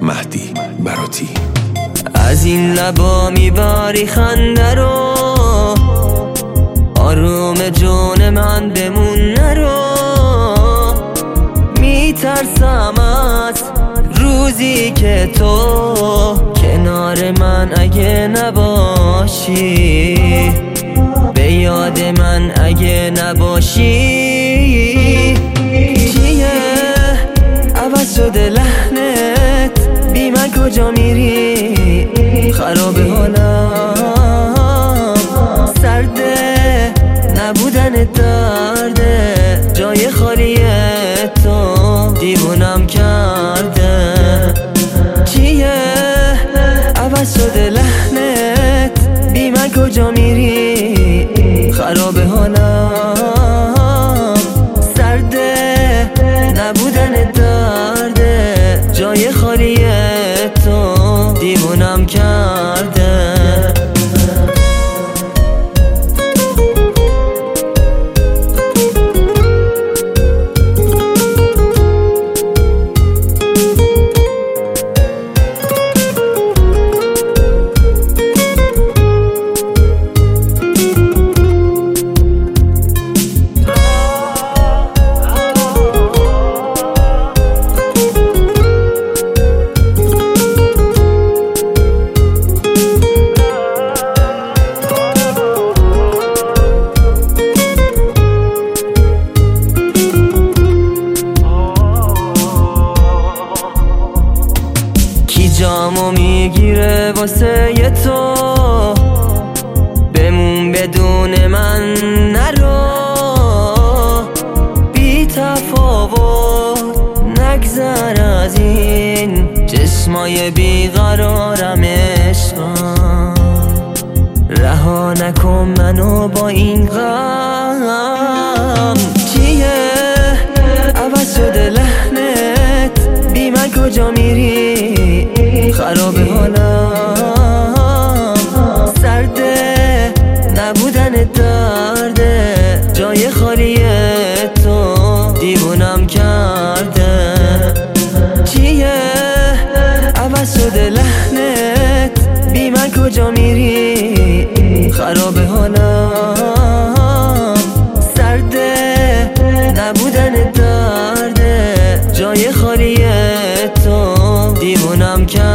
مهدی براتی. از این لبا میباری خنده رو، آروم جون من بمون نرو. میترسم از روزی که تو کنار من اگه نباشی، به یاد من اگه نباشی. چیه عوض شده لحنت، بی من کجا میری؟ خراب حالم، سرده نبودن درده، جای خالی تو دیوونم کرده. چیه عوض شده لحنت، بی من کجا میری؟ خراب حالم، سرده نبودن درده، جای خالی تو دیوونم کرده. جامو میگیره واسه تو، بمون بدون من نرو. بی تفاوت نگذر از این جسمای بیقرارم عشقم، رها نکن منو با این غم. چیه عوض شده لحنت، بی من کجا میری؟ خراب حالم، سرده نبودن درده، جای خالی تو دیوونم کرده. چیه عوض شده لحنت، بی من کجا میری؟ خراب حالم، سرده نبودن درده، جای خالی تو دیوونم کرده.